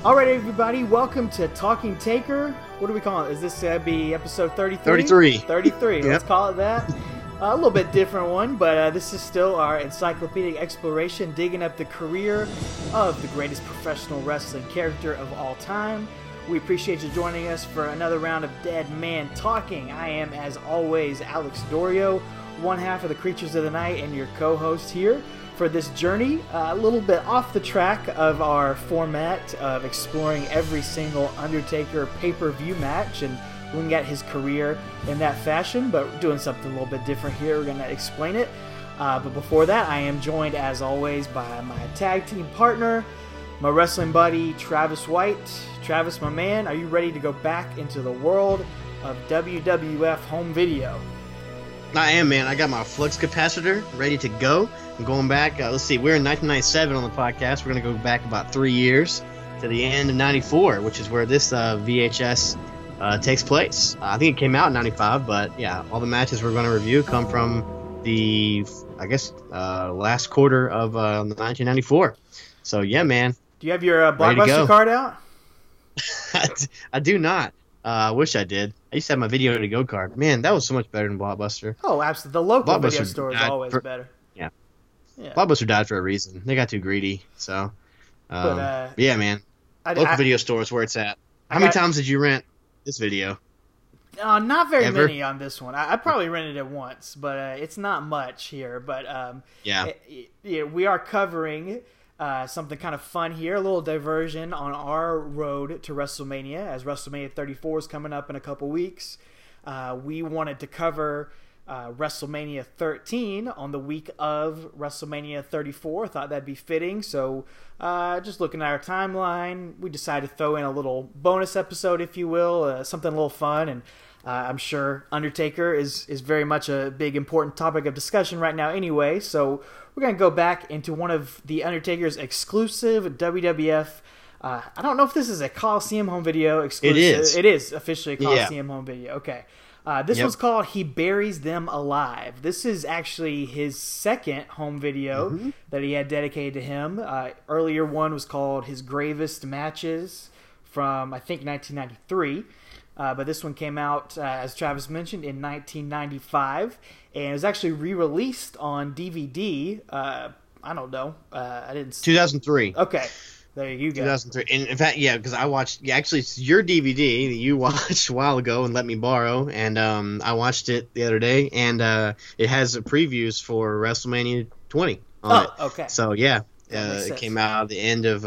All right, everybody, welcome to Talking Taker. What do we call it? Is this be episode 33? 33. 33, Yep. Let's call it that. A little bit different one, but this is still our encyclopedic exploration, digging up the career of the greatest professional wrestling character of all time. We appreciate you joining us for another round of Dead Man Talking. I am, as always, Alex Dorio, one half of the Creatures of the Night and your co-host here for this journey, a little bit off the track of our format of exploring every single Undertaker pay-per-view match and looking at his career in that fashion, but we're doing something a little bit different here. We're going to explain it. But before that, I am joined, as always, by my tag team partner, my wrestling buddy, Travis White. Travis, my man, are you ready to go back into the world of WWF home video? I am, man. I got my flux capacitor ready to go. I'm going back. Let's see. We're in 1997 on the podcast. We're going to go back about 3 years to the end of 94, which is where this VHS takes place. I think it came out in 95, but yeah, all the matches we're going to review come from the, last quarter of 1994. So yeah, man. Do you have your Blockbuster card out? I do not. I wish I did. I used to have my Video to Go card. Man, that was so much better than Blockbuster. Oh, absolutely. The local video store is always better. Yeah. Blockbuster died for a reason. They got too greedy. So, yeah, man. Local video store is where it's at. How many times did you rent this video? Not very many on this one. I probably rented it once, but it's not much here. But we are covering something kind of fun here, a little diversion on our road to WrestleMania, as WrestleMania 34 is coming up in a couple weeks. We wanted to cover WrestleMania 13 on the week of WrestleMania 34. Thought that'd be fitting. So just looking at our timeline, we decided to throw in a little bonus episode, if you will, something a little fun. And I'm sure Undertaker is very much a big, important topic of discussion right now anyway. So we're going to go back into one of the Undertaker's exclusive WWF. I don't know if this is a Coliseum home video exclusive. It is. It is officially a Coliseum home video. Okay. This one's called He Buries Them Alive. This is actually his second home video that he had dedicated to him. Earlier one was called His Gravest Matches from, I think, 1993. But this one came out, as Travis mentioned, in 1995. And it was actually re-released on DVD. I don't know. I didn't see. 2003. Okay. There you go. 2003. And in fact, because I watched, actually, it's your DVD that you watched a while ago and let me borrow, and I watched it the other day, and it has previews for WrestleMania 20 on it. Okay. So, yeah, it came out at the end of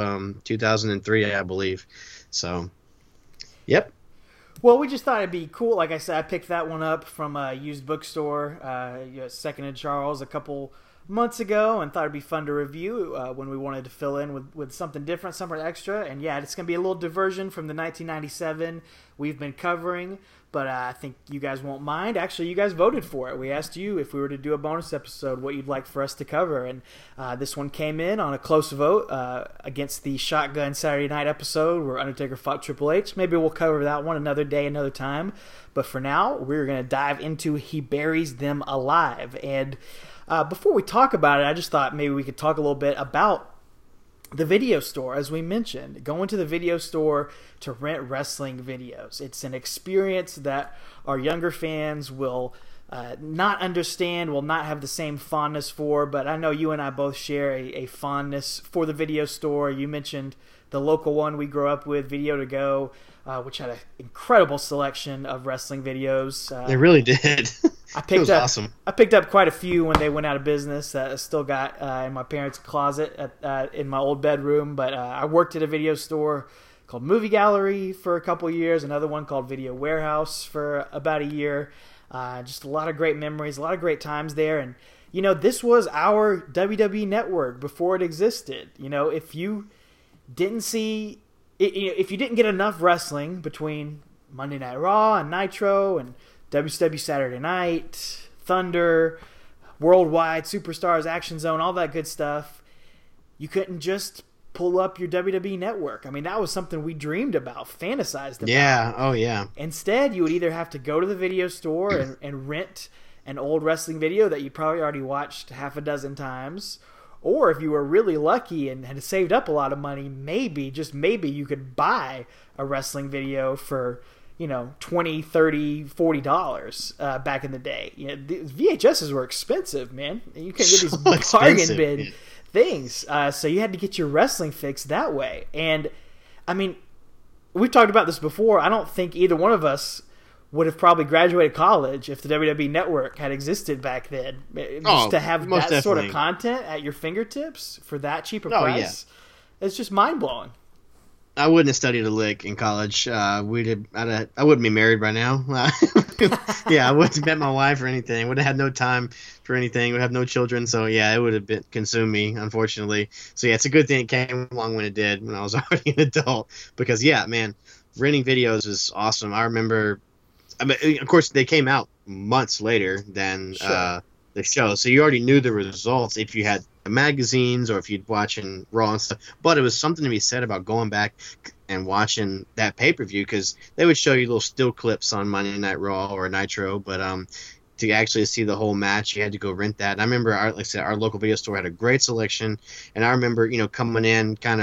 2003, I believe. So, yep. Well, we just thought it'd be cool. Like I said, I picked that one up from a used bookstore, Second and Charles, a couple months ago, and thought it'd be fun to review when we wanted to fill in with something different, something extra. And yeah, it's going to be a little diversion from the 1997 we've been covering, but I think you guys won't mind. Actually, you guys voted for it. We asked you if we were to do a bonus episode, what you'd like for us to cover, and this one came in on a close vote against the Shotgun Saturday Night episode where Undertaker fought Triple H. Maybe we'll cover that one another day, another time. But for now, we're going to dive into He Buries Them Alive. And before we talk about it, I just thought maybe we could talk a little bit about the video store. As we mentioned, going to the video store to rent wrestling videos. It's an experience that our younger fans will not understand, will not have the same fondness for, but I know you and I both share a fondness for the video store. You mentioned the local one we grew up with, Video to Go, which had an incredible selection of wrestling videos. They really did. It was awesome. I picked up quite a few when they went out of business. I still got in my parents' closet in my old bedroom. But I worked at a video store called Movie Gallery for a couple years, another one called Video Warehouse for about a year. Just a lot of great memories, a lot of great times there. And, this was our WWE network before it existed. If you didn't see, if you didn't get enough wrestling between Monday Night Raw and Nitro and WCW Saturday Night, Thunder, Worldwide, Superstars, Action Zone, all that good stuff, you couldn't just pull up your WWE network. I mean, that was something we dreamed about, fantasized about. Yeah, oh yeah. Instead, you would either have to go to the video store and rent an old wrestling video that you probably already watched half a dozen times, Or if you were really lucky and had saved up a lot of money, maybe, just maybe, you could buy a wrestling video for, $20, $30, $40 back in the day. The VHSs were expensive, man. You couldn't get these bargain bin things. So you had to get your wrestling fix that way. And, I mean, we've talked about this before. I don't think either one of us would have probably graduated college if the WWE Network had existed back then. Just to have that definitely. sort of content at your fingertips for that cheaper price, it's just mind-blowing. I wouldn't have studied a lick in college. I wouldn't be married right now. I wouldn't have met my wife or anything. Would have had no time for anything. Would have no children. So yeah, it would have consumed me, unfortunately. So yeah, it's a good thing it came along when it did, when I was already an adult. Because yeah, man, renting videos is awesome. I remember. I mean, of course, they came out months later than the show, so you already knew the results if you had the magazines or if you'd watching Raw and stuff. But it was something to be said about going back and watching that pay-per-view, because they would show you little still clips on Monday Night Raw or Nitro, but to actually see the whole match, you had to go rent that. And I remember, like I said, our local video store had a great selection, and I remember, coming in kind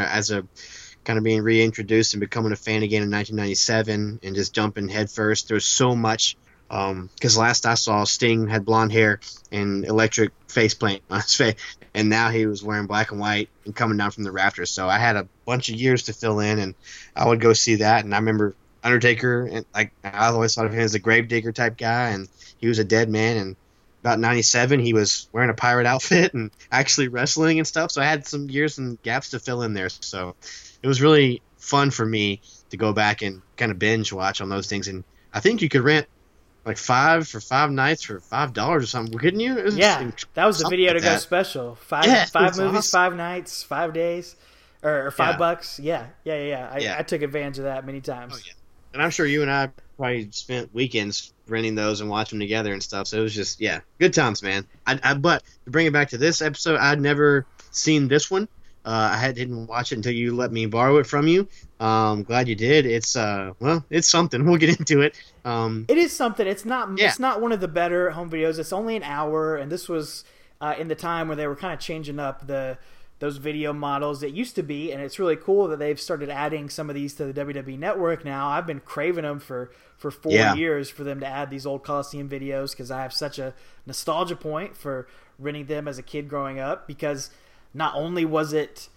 of being reintroduced and becoming a fan again in 1997 and just jumping headfirst. There was so much, because last I saw, Sting had blonde hair and electric face paint on his face, and now he was wearing black and white and coming down from the rafters. So I had a bunch of years to fill in, and I would go see that. And I remember Undertaker, and I always thought of him as a gravedigger type guy, and he was a dead man. And about 97, he was wearing a pirate outfit and actually wrestling and stuff. So I had some years and gaps to fill in there. So it was really fun for me to go back and kind of binge watch on those things. And I think you could rent like 5 for 5 nights for $5 or something, couldn't you? That was the video to go special. Five movies, awesome. 5 nights, 5 days, or $5. Yeah. I took advantage of that many times. Oh, yeah. And I'm sure you and I probably spent weekends renting those and watching them together and stuff. So it was just, good times, man. But to bring it back to this episode, I'd never seen this one. I didn't watch it until you let me borrow it from you. Glad you did. It's it's something. We'll get into it. It is something. It's not one of the better home videos. It's only an hour, and this was in the time where they were kind of changing up those video models. It used to be, and it's really cool that they've started adding some of these to the WWE Network now. I've been craving them for 4 years for them to add these old Coliseum videos, because I have such a nostalgia point for renting them as a kid growing up, because not only was it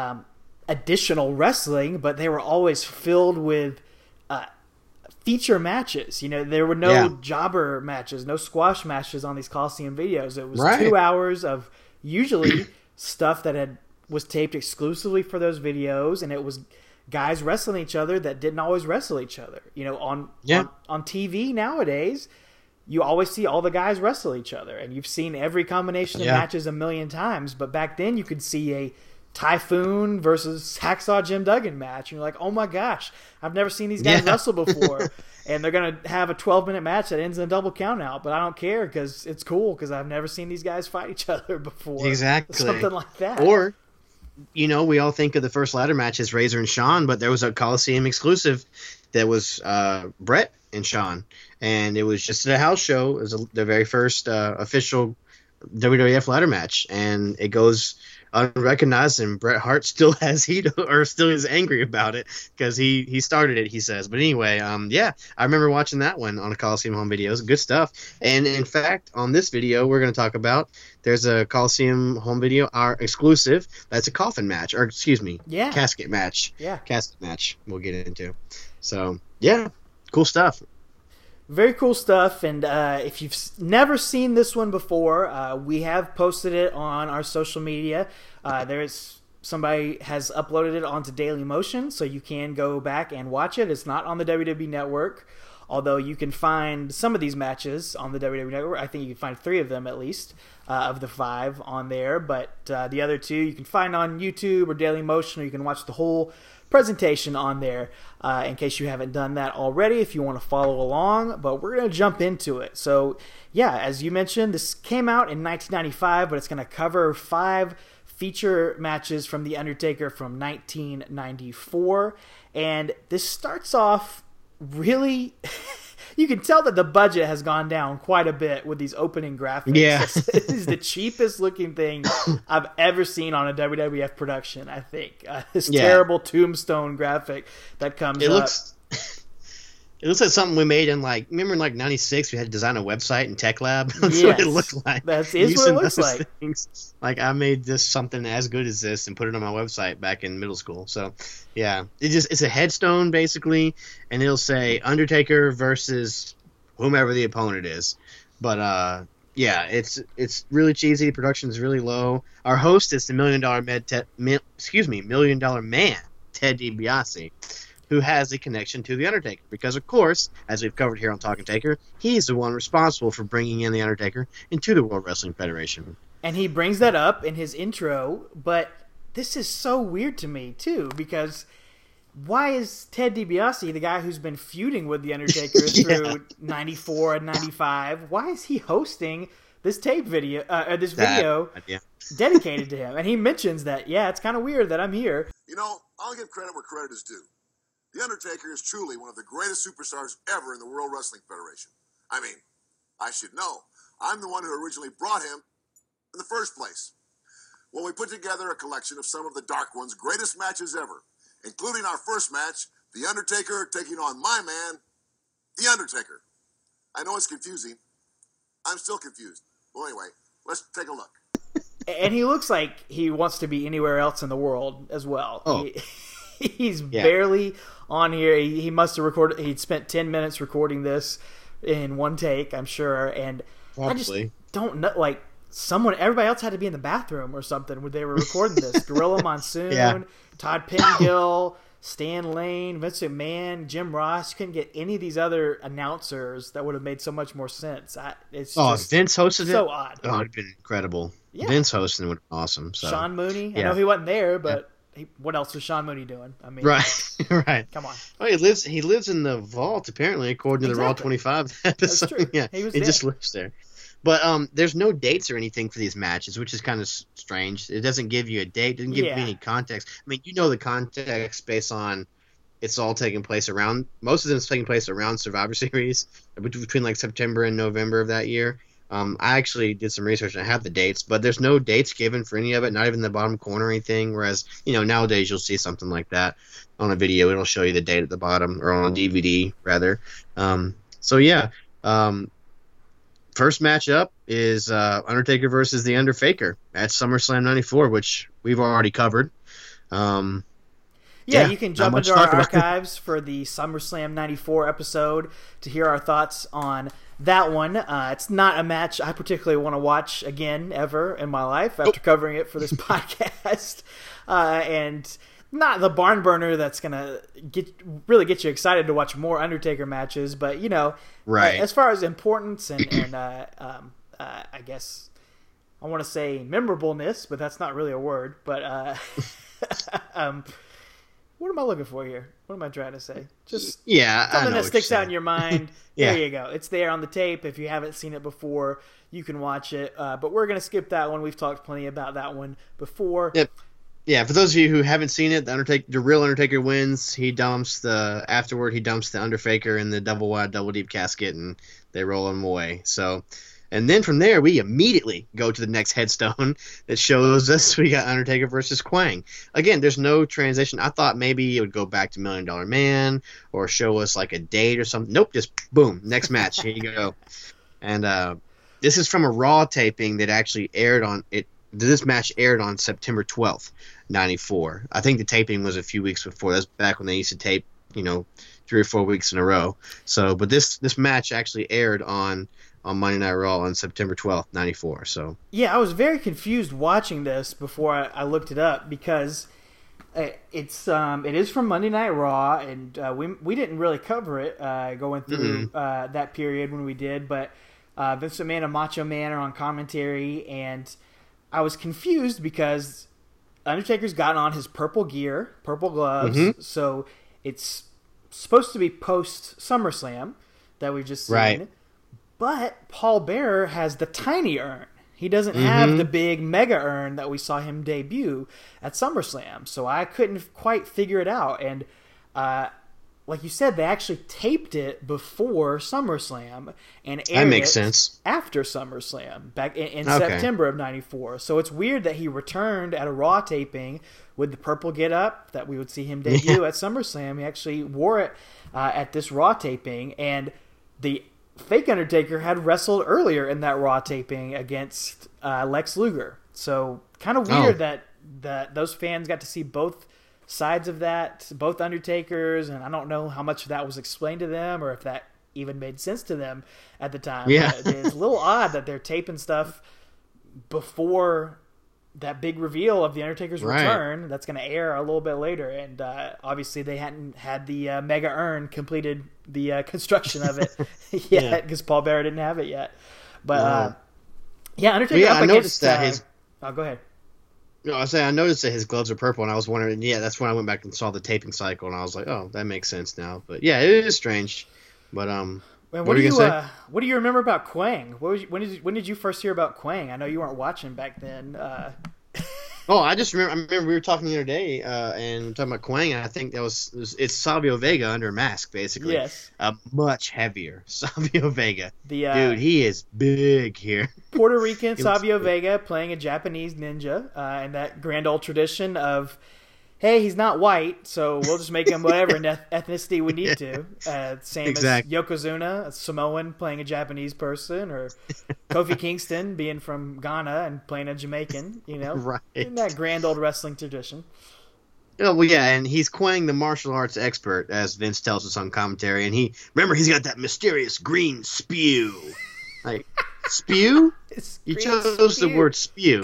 additional wrestling, but they were always filled with feature matches. There were no jobber matches, no squash matches on these Coliseum videos. It was 2 hours of usually stuff that was taped exclusively for those videos, and it was guys wrestling each other that didn't always wrestle each other. On TV nowadays, you always see all the guys wrestle each other, and you've seen every combination of matches a million times. But back then, you could see a Typhoon versus Hacksaw Jim Duggan match, and you're like, oh my gosh, I've never seen these guys wrestle before. And they're going to have a 12-minute match that ends in a double countout, but I don't care, because it's cool, because I've never seen these guys fight each other before. Exactly. Something like that. Or, we all think of the first ladder match as Razor and Shawn, but there was a Coliseum exclusive that was Brett and Shawn, and it was just at a house show. It was the very first official WWF ladder match, and it goes unrecognized, and Bret Hart still has heat, or still is angry about it, because he started it, he says. But anyway, I remember watching that one on a Coliseum home video. It was good stuff. And in fact, on this video we're going to talk about, there's a Coliseum home video, our exclusive, that's a coffin match, or excuse me, casket match. Casket match we'll get into. So cool stuff. Very cool stuff, and if you've never seen this one before, we have posted it on our social media. Somebody has uploaded it onto Dailymotion, so you can go back and watch it. It's not on the WWE Network, although you can find some of these matches on the WWE Network. I think you can find 3 of them at least, of the 5 on there, but the other 2 you can find on YouTube or Dailymotion, or you can watch the whole presentation on there, in case you haven't done that already, if you want to follow along. But we're going to jump into it. So as you mentioned, this came out in 1995, but it's going to cover 5 feature matches from The Undertaker from 1994. And this starts off really You can tell that the budget has gone down quite a bit with these opening graphics. Yeah. This is the cheapest looking thing I've ever seen on a WWF production, I think. This terrible tombstone graphic that comes up. It looks like something we made in remember in 96 we had to design a website in Tech Lab? That's yes. what it looked like. That is what it looks like. Things. I made this something as good as this and put it on my website back in middle school. So yeah, it's a headstone basically, and it'll say Undertaker versus whomever the opponent is. But yeah, it's really cheesy. The production is really low. Our host is the $1 Million Man, Ted DiBiase, who has a connection to The Undertaker. Because, of course, as we've covered here on Talking Taker, he's the one responsible for bringing in The Undertaker into the World Wrestling Federation. And he brings that up in his intro, but this is so weird to me, too, because why is Ted DiBiase, the guy who's been feuding with The Undertaker through 94 and 95, why is he hosting this video dedicated to him? And he mentions that, it's kind of weird that I'm here. I'll give credit where credit is due. The Undertaker is truly one of the greatest superstars ever in the World Wrestling Federation. I mean, I should know. I'm the one who originally brought him in the first place. Well, we put together a collection of some of the Dark One's greatest matches ever, including our first match, The Undertaker taking on my man, The Undertaker. I know it's confusing. I'm still confused. Well, anyway, let's take a look. And he looks like he wants to be anywhere else in the world as well. Oh. He's barely on here. He must have recorded. He'd spent 10 minutes recording this in one take, I'm sure. And probably. I just don't know. Everybody else had to be in the bathroom or something when they were recording this. Gorilla Monsoon, Todd Pettengill, Stan Lane, Vince McMahon, Jim Ross. You couldn't get any of these other announcers that would have made so much more sense. Vince hosted it? So odd. Oh, it'd been incredible. Yeah. Vince hosting would have been awesome. So. Sean Mooney. I know he wasn't there, but what else was Sean Mooney doing? I mean, right. Come on. Oh, he lives in the vault apparently, according to the Raw 25 episode. That's true. Yeah, he just lives there. But there's no dates or anything for these matches, which is kind of strange. It doesn't give you a date. It doesn't give you any context. I mean, the context based on it's all taking place around. Most of them is taking place around Survivor Series between September and November of that year. I actually did some research and I have the dates, but there's no dates given for any of it, not even the bottom corner or anything. Whereas, nowadays you'll see something like that on a video. It'll show you the date at the bottom, or on a DVD, rather. First match up is Undertaker versus The Underfaker at SummerSlam 94, which we've already covered. You can jump into our archives for the SummerSlam 94 episode to hear our thoughts on that one. It's not a match I particularly want to watch again ever in my life after covering it for this podcast. And not the barn burner that's going to really get you excited to watch more Undertaker matches. But, as far as importance and I guess I want to say memorableness, but that's not really a word. But what am I looking for here? What am I trying to say? Just something that sticks out in your mind. There you go. It's there on the tape. If you haven't seen it before, you can watch it. But we're going to skip that one. We've talked plenty about that one before. Yep. Yeah, for those of you who haven't seen it, the real Undertaker wins. He dumps the Underfaker in the double wide, double deep casket, and they roll him away. So, and then from there, we immediately go to the next headstone that shows us we got Undertaker versus Quang. Again, there's no transition. I thought maybe it would go back to $1 Million Man or show us a date or something. Nope, just boom, next match. Here you go. And this is from a Raw taping that actually aired on it. This match aired on September 12th, 94. I think the taping was a few weeks before. That's back when they used to tape, 3 or 4 weeks in a row. So, but this match actually aired on Monday Night Raw on September 12th, 94. So yeah, I was very confused watching this before I looked it up because it is from Monday Night Raw, and we didn't really cover it going through that period when we did, but Vince McMahon and Macho Man are on commentary, and I was confused because Undertaker's gotten on his purple gear, purple gloves, so it's supposed to be post SummerSlam that we've just seen. Right. But Paul Bearer has the tiny urn. He doesn't have the big mega urn that we saw him debut at SummerSlam. So I couldn't quite figure it out. And like you said, they actually taped it before SummerSlam and That aired makes it sense. after SummerSlam back in Okay. September of '94. So it's weird that he returned at a Raw taping with the purple get-up that we would see him debut at SummerSlam. He actually wore it at this Raw taping, and the fake Undertaker had wrestled earlier in that Raw taping against Lex Luger. So kind of weird that those fans got to see both sides of that, both Undertakers, and I don't know how much of that was explained to them or if that even made sense to them at the time. Yeah. But it's a little odd that they're taping stuff before that big reveal of the Undertaker's Right. return that's going to air a little bit later, and obviously they hadn't had the mega urn completed the construction of it yet because Paul Bearer didn't have it yet. But yeah, Undertaker up I against noticed that his. oh, go ahead. No, I noticed that his gloves are purple, and I was wondering. Yeah, that's when I went back and saw the taping cycle, and I was like, "Oh, that makes sense now." But yeah, it is strange. But And what what are do you you gonna say? what do you remember about Quang? When did you first hear about Quang? I know you weren't watching back then. Oh, I remember we were talking the other day, and talking about Quang. And I think it's Savio Vega under a mask, basically. Yes. Much heavier Savio Vega. The Dude, he is big here. Puerto Rican He looks Savio good. Vega playing a Japanese ninja, and that grand old tradition of, hey, he's not white, so we'll just make him whatever ethnicity we need to. Same Exactly. as Yokozuna, a Samoan playing a Japanese person, or Kofi Kingston being from Ghana and playing a Jamaican, Right. In that grand old wrestling tradition. Oh, well, yeah, and he's Quang, the martial arts expert, as Vince tells us on commentary. And he's got that mysterious green spew. Like, spew? It's You green chose the spew. word spew. The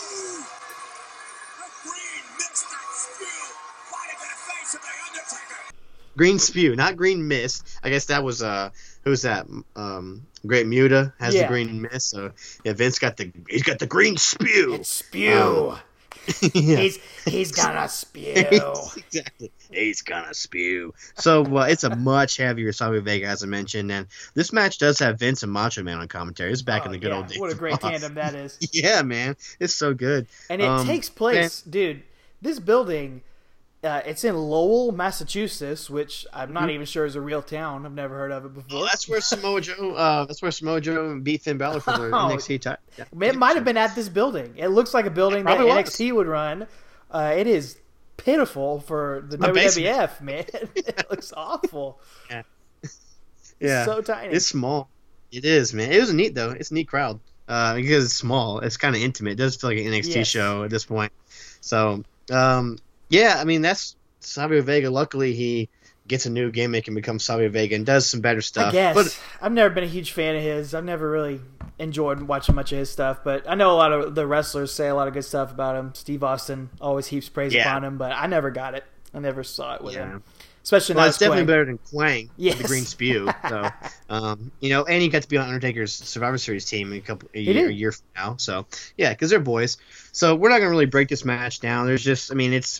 green mist and spew right into the face of the Undertaker. Green spew, not green mist. I guess that was who's that? Great Muta has the Yeah. green mist. So yeah, Vince got the green spew. It's spew. Yeah. He's gonna spew. Exactly. He's gonna spew. So it's a much heavier Savio Vega, as I mentioned, and this match does have Vince and Macho Man on commentary. It's back in the good old days. What a great tandem that is. Yeah, man, it's so good. And it takes place, dude. This building, it's in Lowell, Massachusetts, which I'm not even sure is a real town. I've never heard of it before. Well, that's where Samoa Joe beat Finn Balor for the Oh. NXT title. Yeah. It might have been at this building. It looks like a building that probably was. NXT would run. It is pitiful for the My WWF, man. It looks awful. Yeah, So tiny. It's small. It is, man. It was neat though. It's a neat crowd because it's small. It's kind of intimate. It does feel like an NXT Yes. show at this point. So, yeah, I mean that's Savio Vega. Luckily, he gets a new gimmick and becomes Savio Vega and does some better stuff. I guess. But I've never been a huge fan of his. I've never really enjoyed watching much of his stuff, but I know a lot of the wrestlers say a lot of good stuff about him. Steve Austin always heaps praise Yeah. upon him, but I never got it. I never saw it with Yeah. him. Especially well, not it's definitely Quang. better than Quang, Yes. the Green Spew. So, and he got to be on Undertaker's Survivor Series team a year from now. So, yeah, because they're boys. So we're not gonna really break this match down. There's just, it's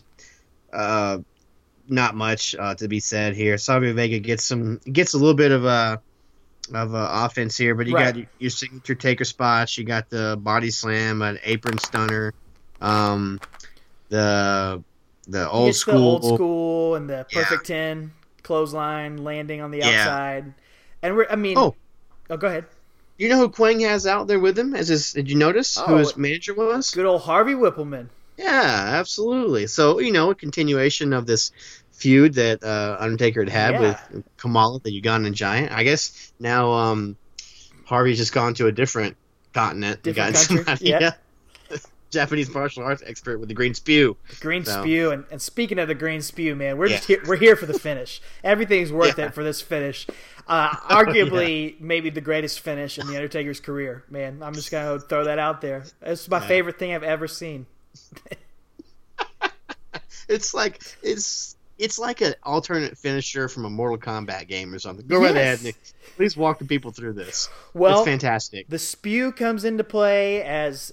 not much to be said here. Savio Vega gets a little bit of offense here, but you Right. got your signature taker spots. You got the body slam, an apron stunner, the old It's school. the old school and the perfect 10 clothesline landing on the Yeah. outside. And Oh. go ahead. You know who Quang has out there with him? Did you notice who Oh. his manager was? Good old Harvey Whippleman. Yeah, absolutely. So, a continuation of this feud that Undertaker had Yeah. with Kamala, the Ugandan giant. I guess now Harvey's just gone to a different continent. and Different got country, somebody, yeah. Japanese martial arts expert with the green spew. Green So- spew, and speaking of the green spew, man, we're Yeah. just here, we're here for the finish. Everything's worth Yeah. it for this finish. Arguably, maybe the greatest finish in the Undertaker's career. Man, I'm just gonna throw that out there. It's my favorite thing I've ever seen. It's like an alternate finisher from a Mortal Kombat game or something. Go right Yes. ahead, Nick. Please walk the people through this. Well, it's fantastic. The spew comes into play as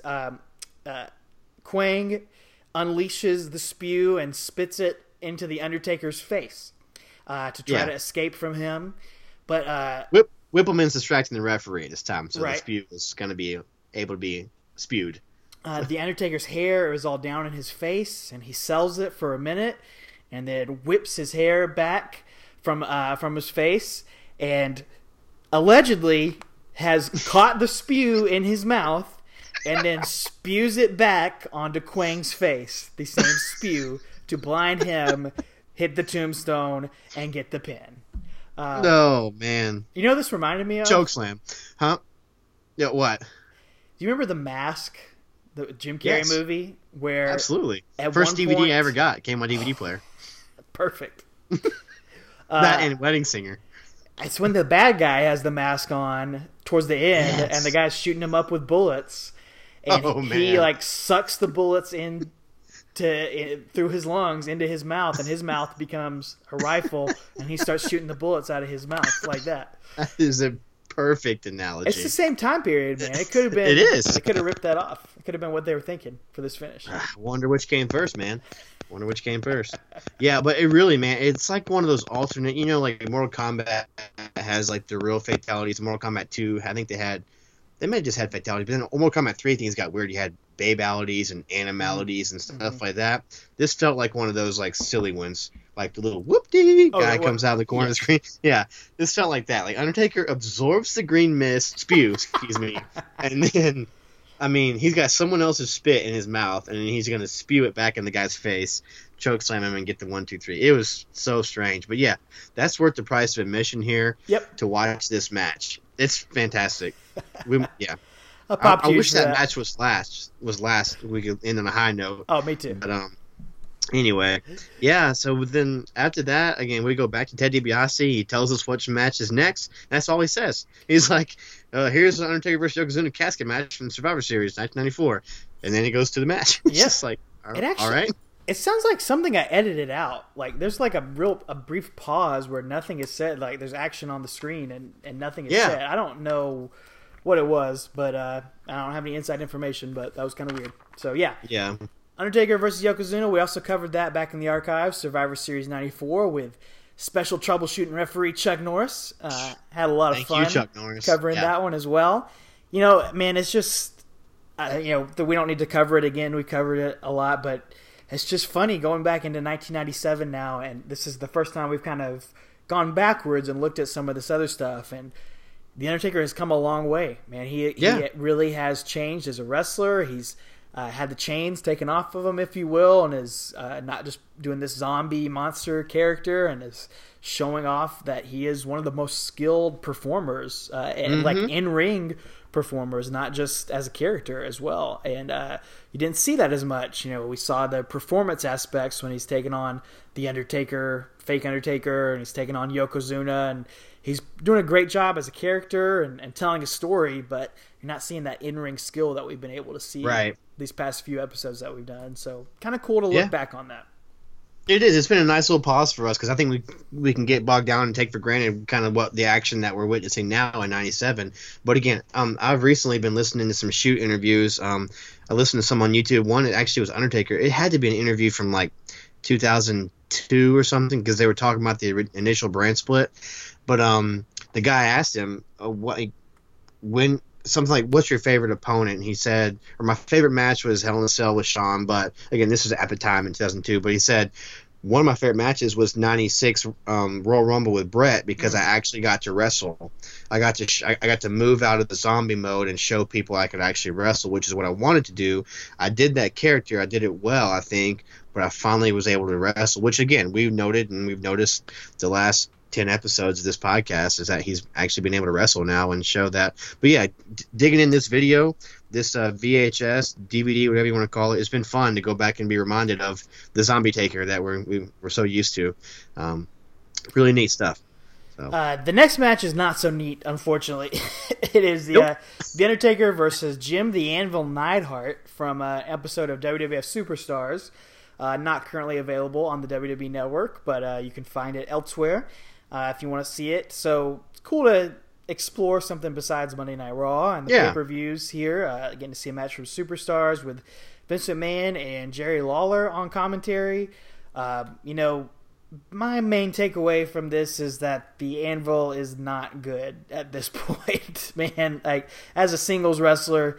Quang unleashes the spew and spits it into the Undertaker's face to try Yeah. to escape from him. But Whippleman's distracting the referee this time, so Right. the spew is going to be able to be spewed. the Undertaker's hair is all down in his face, and he sells it for a minute, and then whips his hair back from his face, and allegedly has caught the spew in his mouth and then spews it back onto Quang's face, the same spew, to blind him, hit the tombstone, and get the pin. No, man. You know what this reminded me of? Chokeslam. Huh? Yeah, what? Do you remember The Mask, the Jim Carrey movie? Where absolutely. First DVD I ever got came on DVD player. Perfect. That and Wedding Singer. It's when the bad guy has the mask on towards the end, and the guy's shooting him up with bullets, and he like sucks the bullets through his lungs into his mouth, and his mouth becomes a rifle, and he starts shooting the bullets out of his mouth like that. That is a perfect analogy. It's the same time period, man. It could have been. It is. It could have ripped that off. It could have been what they were thinking for this finish. Wonder which came first, man. Wonder which came first. Yeah, but it really, man, it's like one of those alternate, like Mortal Kombat has like the real fatalities. Mortal Kombat 2, I think they may have just had fatalities, but then Mortal Kombat 3 things got weird. You had babalities and animalities and stuff like that. This felt like one of those like silly ones, like the little whoop-dee guy comes out of the corner of the screen. Yeah, this felt like that. Like Undertaker absorbs the green mist, excuse me, and then, I mean, he's got someone else's spit in his mouth, and then he's going to spew it back in the guy's face, choke slam him, and get the 1, 2, 3. It was so strange. But yeah, that's worth the price of admission here to watch this match. It's fantastic. I wish that match was last. We could end on a high note. Oh, me too. But anyway, yeah. So then after that, again, we go back to Ted DiBiase. He tells us which match is next. That's all he says. He's like, "Here's the Undertaker versus Yokozuna casket match from Survivor Series 1994," and then he goes to the match. It's just like, all right. It sounds like something I edited out. Like there's like a brief pause where nothing is said. Like there's action on the screen and nothing is said. I don't know what it was, but I don't have any inside information. But that was kind of weird. So yeah. Undertaker versus Yokozuna. We also covered that back in the archives, Survivor Series '94, with special troubleshooting referee Chuck Norris. Had a lot of fun Chuck Norris. Covering that one as well. Man, it's just we don't need to cover it again. We covered it a lot, but it's just funny going back into 1997 now, and this is the first time we've kind of gone backwards and looked at some of this other stuff. And The Undertaker has come a long way, man. He really has changed as a wrestler. He's had the chains taken off of him, if you will, and is not just doing this zombie monster character, and is showing off that he is one of the most skilled performers and like in-ring performers, not just as a character as well. And you didn't see that as much. We saw the performance aspects when he's taking on the Undertaker, fake Undertaker, and he's taking on Yokozuna, and he's doing a great job as a character and telling a story, but you're not seeing that in-ring skill that we've been able to see these past few episodes that we've done. So kind of cool to look back on that. It is. It's been a nice little pause for us because I think we can get bogged down and take for granted kind of what the action that we're witnessing now in '97. But again, I've recently been listening to some shoot interviews. I listened to some on YouTube. One, it actually was Undertaker. It had to be an interview from like 2002 or something because they were talking about the initial brand split. But the guy asked him something like, "What's your favorite opponent?" And he said, or my favorite match was Hell in a Cell with Shawn. But again, this was at the time in 2002. But he said one of my favorite matches was '96 Royal Rumble with Brett because I actually got to wrestle. I got to move out of the zombie mode and show people I could actually wrestle, which is what I wanted to do. I did that character. I did it well, I think. But I finally was able to wrestle, which again we've noted and we've noticed the last 10 episodes of this podcast is that he's actually been able to wrestle now and show that. But yeah, digging in this video, this VHS, DVD, whatever you want to call it, it's been fun to go back and be reminded of the Zombie Taker that we're so used to. Really neat stuff. So. The next match is not so neat, unfortunately. It is the Undertaker versus Jim the Anvil Neidhart from an episode of WWF Superstars. Not currently available on the WWE Network, but you can find it elsewhere if you want to see it. So it's cool to explore something besides Monday Night Raw and the pay-per-views here. Getting to see a match from Superstars with Vince McMahon and Jerry Lawler on commentary. My main takeaway from this is that the Anvil is not good at this point, man. Like, as a singles wrestler,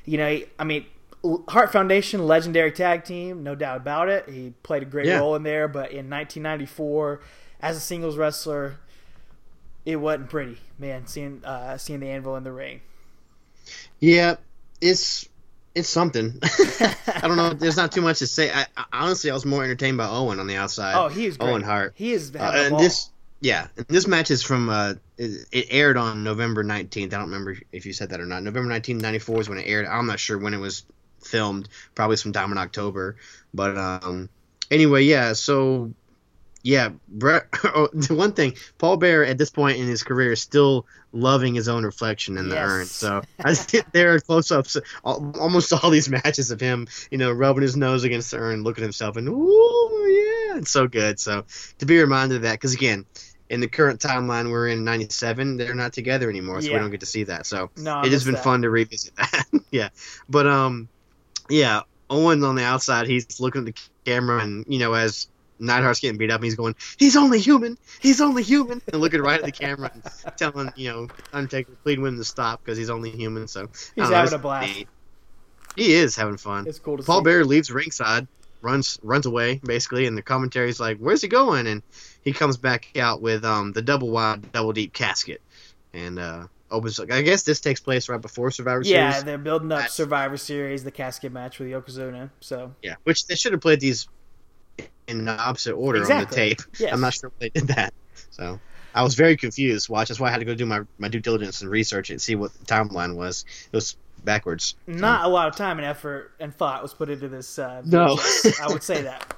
Hart Foundation, legendary tag team, no doubt about it. He played a great role in there, but in 1994, as a singles wrestler, it wasn't pretty, man. Seeing the Anvil in the ring. Yeah, it's something. I don't know. There's not too much to say. Honestly, I was more entertained by Owen on the outside. Oh, he is great. Owen Hart. He is having a and ball. this match is from it aired on November 19th. I don't remember if you said that or not. November 19th, 94 is when it aired. I'm not sure when it was filmed. Probably sometime in October. But anyway, yeah. So yeah, the one thing, Paul Bearer at this point in his career is still loving his own reflection in the urn. So I sit there at close-ups, almost all these matches of him, rubbing his nose against the urn, looking at himself, and ooh, yeah, it's so good. So to be reminded of that, because again, in the current timeline we're in 97, they're not together anymore, so we don't get to see that. So it has been fun to revisit that. Yeah, but yeah, Owen on the outside, he's looking at the camera, and as Neidhart's getting beat up, and he's going, he's only human, and looking right at the camera and telling, Undertaker, plead with him to stop because he's only human. So he's having a blast. Neat. He is having fun. It's cool to Paul see. Bearer leaves ringside, runs away, basically, and the commentary's like, where's he going? And he comes back out with the double wide, double deep casket. And opens, I guess this takes place right before Survivor Series. Yeah, they're building up Survivor Series, the casket match with Yokozuna. So yeah, which they should have played these in the opposite order on the tape. Yes. I'm not sure they did that. So I was very confused. That's why I had to go do my due diligence and research it and see what the timeline was. It was backwards. Not a lot of time and effort and thought was put into this. No. I would say that.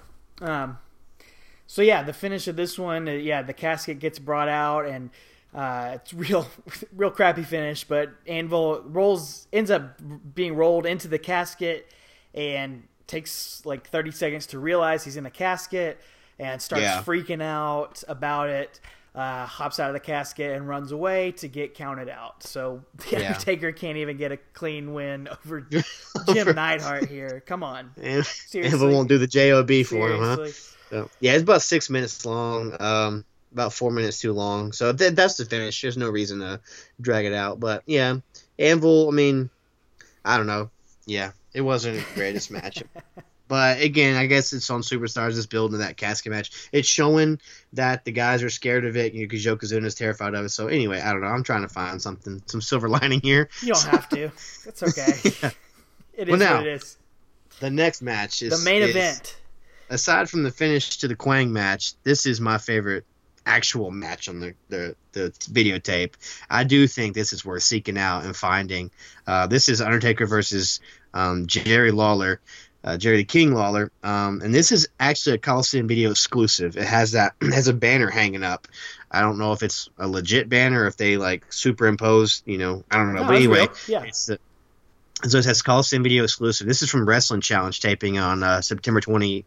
So yeah, the finish of this one, the casket gets brought out, and it's real crappy finish, but Anvil ends up being rolled into the casket and takes like 30 seconds to realize he's in the casket and starts freaking out about it. Hops out of the casket and runs away to get counted out. So the Undertaker can't even get a clean win over Jim Neidhart here. Come on. Seriously. Anvil won't do the JOB for him, huh? So, yeah, it's about 6 minutes long. About 4 minutes too long. So that's the finish. There's no reason to drag it out. But yeah, Anvil, I mean, I don't know. Yeah, it wasn't the greatest match. But again, I guess it's on Superstars, it's building that casket match. It's showing that the guys are scared of it because Yokozuna's terrified of it. So anyway, I don't know. I'm trying to find some silver lining here. You don't have to. It's okay. Yeah. It is what it is. The next match is the main event. Aside from the finish to the Quang match, this is my favorite actual match on the videotape. I do think this is worth seeking out and finding. This is Undertaker versus Jerry Lawler. Jerry the King Lawler, and this is actually a Coliseum Video exclusive. It has a banner hanging up. I don't know if it's a legit banner or if they like superimposed, I don't know. No, but anyway, yeah. so it has Coliseum Video exclusive. This is from Wrestling Challenge taping on September 28th,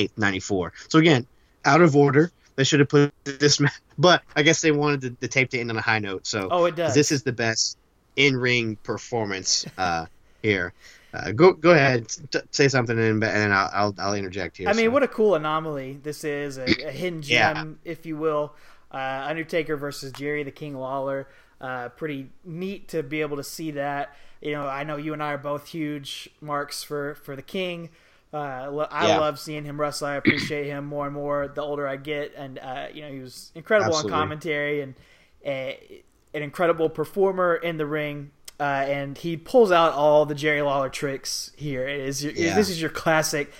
94. So again, out of order. They should have put this, but I guess they wanted the tape to end on a high note. So it does. This is the best in-ring performance here. Go ahead, say something, and I'll interject here. I mean, what a cool anomaly this is, a hidden gem, if you will. Undertaker versus Jerry the King Lawler. Pretty neat to be able to see that. I know you and I are both huge marks for the King. I love seeing him wrestle. I appreciate him more and more the older I get. And, he was incredible on commentary and an incredible performer in the ring. And he pulls out all the Jerry Lawler tricks here. This is your classic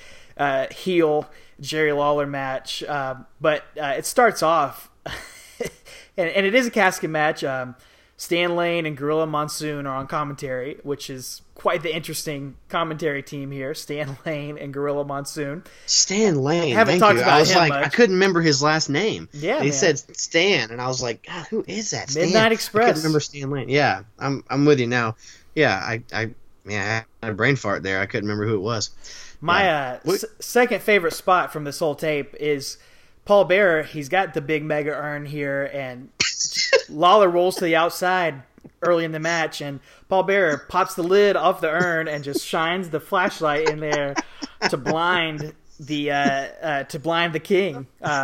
heel Jerry Lawler match. But it starts off, and it is a casket match. Stan Lane and Gorilla Monsoon are on commentary, which is quite the interesting commentary team here. Stan Lane and Gorilla Monsoon. Stan Lane. Haven't talked about him much. I couldn't remember his last name. Yeah, he said Stan, and I was like, God, who is that? Midnight Express. I couldn't remember Stan Lane. Yeah, I'm with you now. Yeah, I had a brain fart there. I couldn't remember who it was. My second favorite spot from this whole tape is Paul Bearer. He's got the big mega urn here, and Lawler rolls to the outside early in the match, and Paul Bearer pops the lid off the urn and just shines the flashlight in there to blind the King.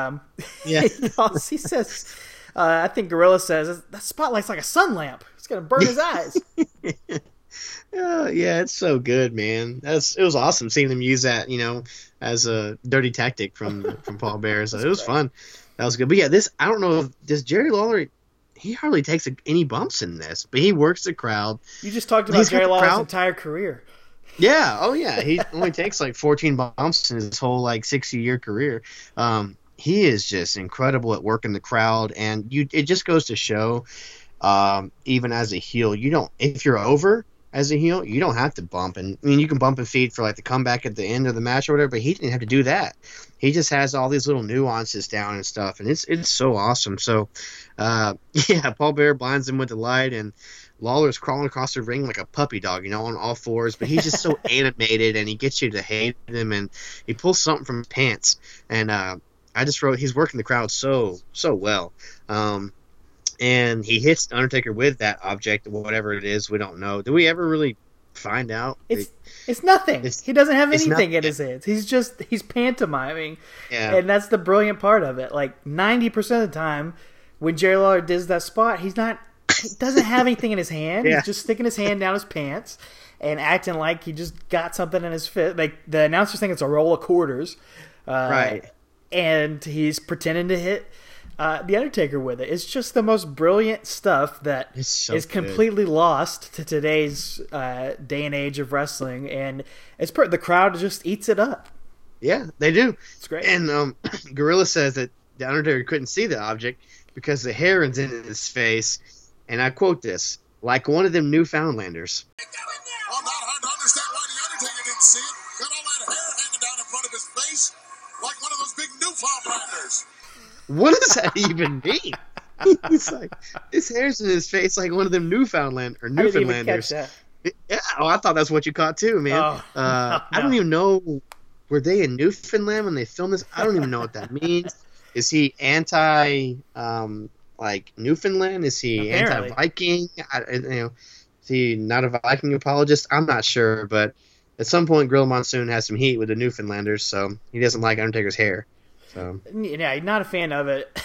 He says, I think Gorilla says, that spotlight's like a sun lamp. It's gonna burn his eyes. Yeah, it's so good, man. It was awesome seeing them use that, as a dirty tactic from Paul Bearer. So it was great. fun. That was good. But yeah, I don't know if does Jerry Lawler. He hardly takes any bumps in this, but he works the crowd. You just talked about He's got Jerry the Lawler's crowd. entire career. Yeah, oh yeah. He only takes like 14 bumps in his whole like 60-year career. He is just incredible at working the crowd, and it just goes to show, even as a heel, if you're over as a heel, you don't have to bump. And I mean, you can bump and feed for like the comeback at the end of the match or whatever, but he didn't have to do that. He just has all these little nuances down and stuff, and it's so awesome. So, yeah, Paul Bearer blinds him with the light, and Lawler's crawling across the ring like a puppy dog, on all fours, but he's just so animated, and he gets you to hate him, and he pulls something from his pants, and I just wrote he's working the crowd so well, and he hits Undertaker with that object, whatever it is, we don't know. Do we ever really find out? It's nothing. He doesn't have anything in his hands. He's pantomiming, yeah. And that's the brilliant part of it. Like 90% of the time, when Jerry Lawler does that spot, he doesn't have anything in his hand. Yeah. He's just sticking his hand down his pants and acting like he just got something in his fist. Like the announcers think it's a roll of quarters, Right. And he's pretending to hit the Undertaker with it. It's just the most brilliant stuff that is completely lost to today's day and age of wrestling, and the crowd just eats it up. Yeah, they do. It's great. And Gorilla says that the Undertaker couldn't see the object because the hair is in his face, and I quote this, like one of them Newfoundlanders. Well, not hard to understand why the Undertaker didn't see it. Got all that hair hanging down in front of his face, like one of those big Newfoundlanders. What does that even mean? He's like, his hair's in his face like one of them Newfoundlanders. I didn't even catch that. Yeah, I thought that's what you caught too, man. Oh, no. I don't even know. Were they in Newfoundland when they filmed this? I don't even know what that means. Is he anti, like Newfoundland? Is he Apparently. anti-Viking? Is he not a Viking apologist? I'm not sure, but at some point, Gorilla Monsoon has some heat with the Newfoundlanders, so he doesn't like Undertaker's hair. So. Yeah, not a fan of it.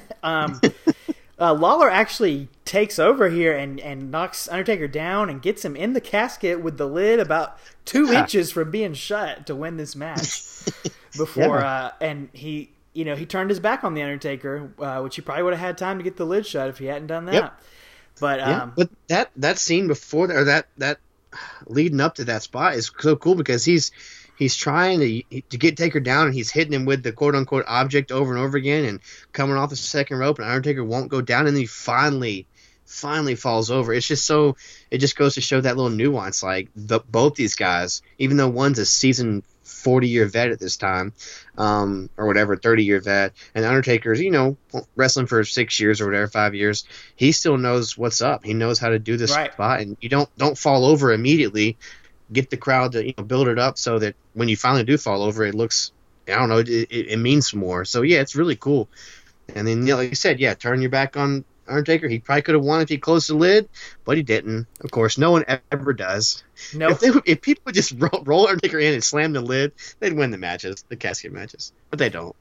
Lawler actually takes over here and knocks Undertaker down and gets him in the casket with the lid about 2 inches from being shut to win this match. Before and he turned his back on the Undertaker, which he probably would have had time to get the lid shut if he hadn't done that. Yep. But but that scene before that leading up to that spot is so cool because he's trying to get Taker down, and he's hitting him with the quote unquote object over and over again, and coming off the second rope, and Undertaker won't go down, and then he finally falls over. It just goes to show that little nuance. Like both these guys, even though one's a seasoned 40-year vet at this time, or whatever, 30-year vet, and Undertaker's, wrestling for 6 years or whatever, 5 years, he still knows what's up. He knows how to do this spot, and you don't fall over immediately. Get the crowd to build it up so that when you finally do fall over, it looks, I don't know, it means more. So yeah, it's really cool. And then like you said, turn your back on Undertaker. He probably could have won if he closed the lid, but he didn't. Of course, no one ever does. Nope. If people would just roll Undertaker in and slam the lid, they'd win the casket matches. But they don't.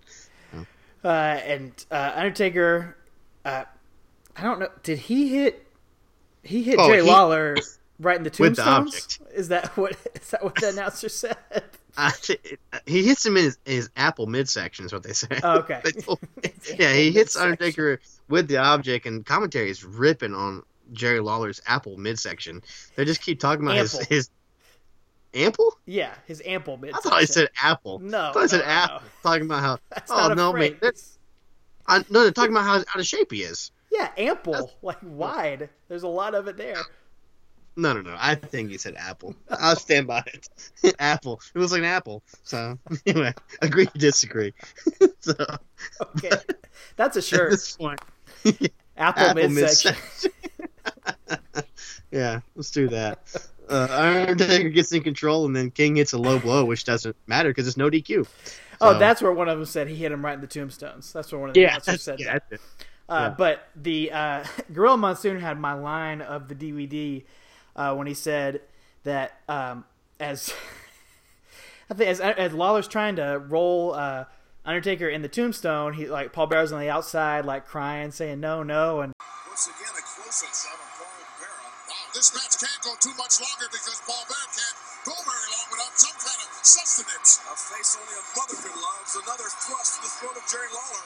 And Undertaker, I don't know, did he hit Jerry Lawler right in the tombstones? With the object. Is that what the announcer said? He hits him in his apple midsection is what they say. Oh, okay. Yeah, he hits Undertaker with the object, and commentary is ripping on Jerry Lawler's apple midsection. They just keep talking about his ample? Yeah, his ample midsection. I thought he said apple. No. I thought he said apple. Talking about how, That's not a phrase. Man. They're talking about how out of shape he is. Yeah, ample. Like wide. There's a lot of it there. No. I think he said apple. I'll stand by it. Apple. It was like an apple. So, anyway, agree to disagree. Okay. That's a shirt. At this point. Apple midsection. Yeah, let's do that. Undertaker gets in control, and then King hits a low blow, which doesn't matter because it's no DQ. So, oh, that's where one of them said he hit him right in the tombstones. That's where one of the announcers said that. That's it. But the Gorilla Monsoon had my line of the DVD when he said that as Lawler's trying to roll Undertaker in the tombstone, he like Paul Bearer's on the outside, like crying, saying no, and Once again, a close-up shot of Paul Bearer. Wow, this match can't go too much longer because Paul Bear can't go very long without some kind of sustenance. A face only a mother could love is another thrust to the throat of Jerry Lawler.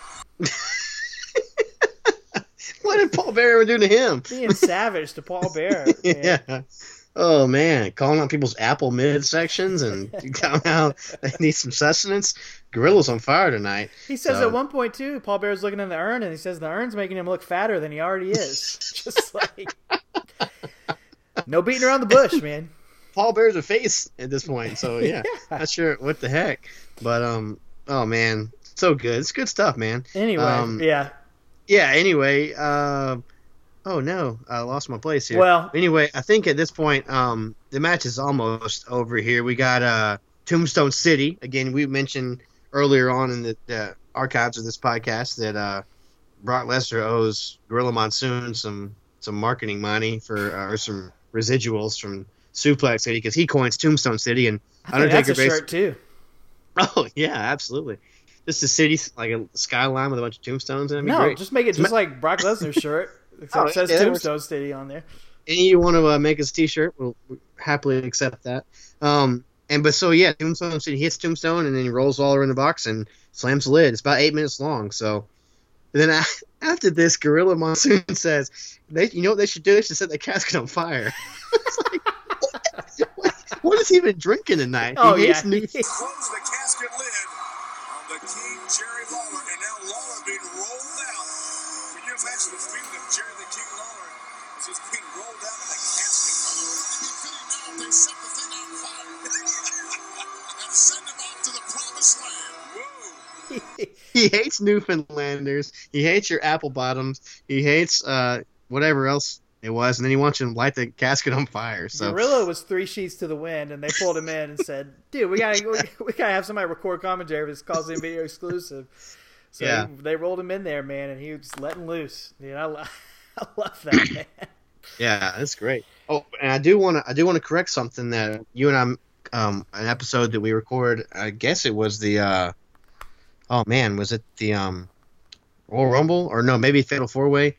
What did Paul Bear ever do to him? Being savage to Paul Bear. Yeah. Oh, man. Calling out people's apple midsections and calling out they need some sustenance. Gorilla's on fire tonight. He says at one point, too, Paul Bear's looking in the urn, and he says the urn's making him look fatter than he already is. Just like... No beating around the bush, man. Paul Bear's a face at this point, so yeah. Not sure what the heck. But, oh, man. So good. It's good stuff, man. Anyway, yeah. Yeah, anyway, oh no, I lost my place here. Well, anyway, I think at this point, the match is almost over here. We got Tombstone City. Again, we mentioned earlier on in the archives of this podcast that Brock Lesnar owes Gorilla Monsoon some marketing money for or some residuals from Suplex City because he coins Tombstone City and Undertaker. That's a shirt too. Oh yeah, absolutely. Just a city, like a skyline with a bunch of tombstones. That'd be great. Just make it just like Brock Lesnar's shirt. Except it says Tombstone City on there. Any you want to make us a T-shirt, we'll happily accept that. Tombstone City hits Tombstone and then he rolls Lawler in the box and slams the lid. It's about 8 minutes long. So then after this, Gorilla Monsoon says, "You know what they should do? They should set the casket on fire." It's like, what is he even drinking tonight? Oh, he yeah. Close the casket lid on the King Jerry Lawler, and now Lawler being rolled out. Can you imagine the feeling of Jerry the King Lawler is just being rolled out in the casket? It'd be fitting now if they set the thing on fire and send him off to the promised land. Whoa! He hates Newfoundlanders. He hates your apple bottoms. He hates whatever else it was, and then he wants you to light the casket on fire. So Gorilla was 3 sheets to the wind, and they pulled him in and said, "Dude, we gotta have somebody record commentary for this Coliseum Video exclusive." So yeah. They rolled him in there, man, and he was letting loose. Dude, I love that, man. Yeah, that's great. Oh, and I do want to correct something that you and I, an episode that we recorded. I guess it was the, was it the Royal Rumble or no, maybe Fatal 4-Way.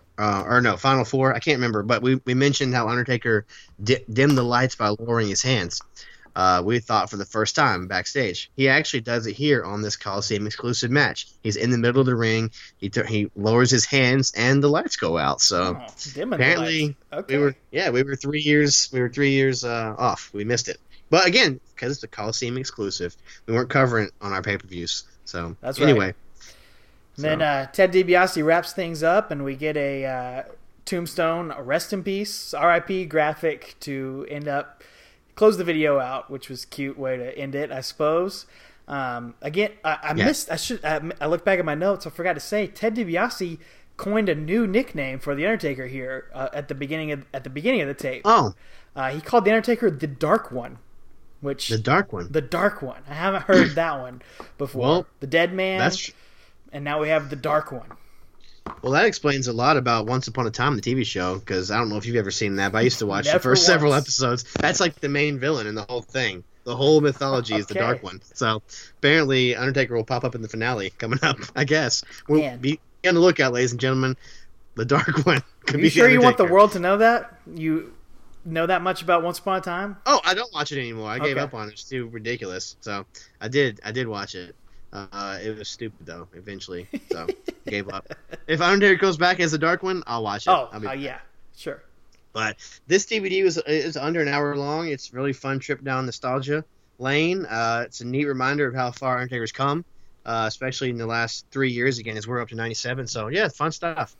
Final Four. I can't remember, but we mentioned how Undertaker dimmed the lights by lowering his hands. We thought for the first time backstage. He actually does it here on this Coliseum exclusive match. He's in the middle of the ring. He lowers his hands and the lights go out. So apparently we were 3 years off. We missed it. But again, because it's a Coliseum exclusive, we weren't covering it on our pay-per-views. So that's anyway. Right. Then Ted DiBiase wraps things up, and we get a Tombstone Rest in Peace RIP graphic to close the video out, which was a cute way to end it, I suppose. Again, I looked back at my notes. I forgot to say Ted DiBiase coined a new nickname for the Undertaker here at the beginning of the tape. Oh, he called the Undertaker the Dark One. The Dark One. I haven't heard that one before. Well, the Dead Man. And now we have the Dark One. Well, that explains a lot about Once Upon a Time, the TV show, because I don't know if you've ever seen that, but I used to watch the first several episodes. That's like the main villain in the whole thing. The whole mythology is the Dark One. So apparently Undertaker will pop up in the finale coming up, I guess. We'll be on the lookout, ladies and gentlemen. The Dark One could be the Undertaker. Are you sure you want the world to know that? You know that much about Once Upon a Time? Oh, I don't watch it anymore. I gave up on it. It's too ridiculous. So I did watch it. It was stupid though. Eventually, so gave up. If Undertaker goes back as the Dark One, I'll watch it. Yeah, sure. But this DVD is under an hour long. It's a really fun trip down nostalgia lane. It's a neat reminder of how far Undertaker's come, especially in the last 3 years. Again, as we're up to 97. So yeah, fun stuff.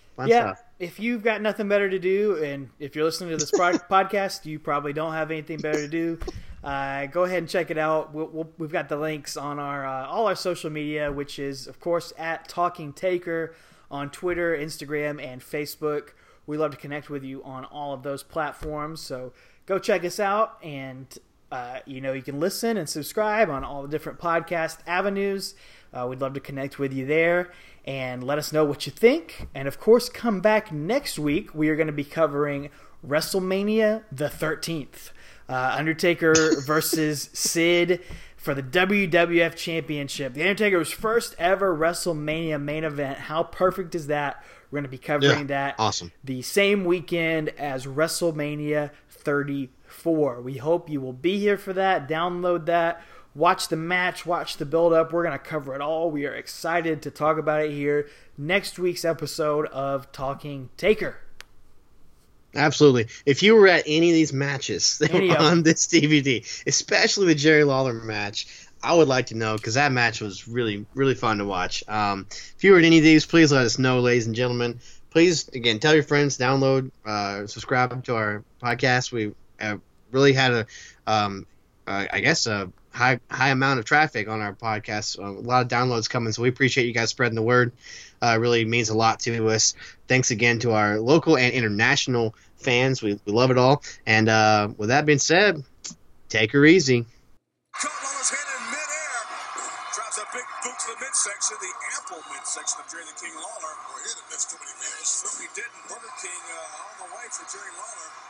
If you've got nothing better to do, and if you're listening to this podcast, you probably don't have anything better to do. Go ahead and check it out. We've got the links on our all our social media, which is, of course, at Talking Taker on Twitter, Instagram, and Facebook. We love to connect with you on all of those platforms. So go check us out, and you can listen and subscribe on all the different podcast avenues. We'd love to connect with you there and let us know what you think. And, of course, come back next week. We are going to be covering WrestleMania the 13th. Undertaker versus Sid for the WWF Championship. The Undertaker's first ever WrestleMania main event. How perfect is that? We're going to be covering that awesome. The same weekend as WrestleMania 34. We hope you will be here for that. Download that. Watch the match. Watch the build-up. We're going to cover it all. We are excited to talk about it here. Next week's episode of Talking Taker. Absolutely. If you were at any of these matches that were on this DVD, especially the Jerry Lawler match, I would like to know, because that match was really, really fun to watch. If you were at any of these, please let us know, ladies and gentlemen. Please, again, tell your friends, download, subscribe to our podcast. We really had a high amount of traffic on our podcast. A lot of downloads coming, so we appreciate you guys spreading the word. Really means a lot to us. Thanks again to our local and international fans. We love it all. And with that being said, take her easy. Lawler's hit in midair. Drops a big boot to the midsection, the ample midsection of Jerry the King Lawler. Boy, he didn't miss too many meals. No, he didn't. Burger King on the way for Jerry Lawler.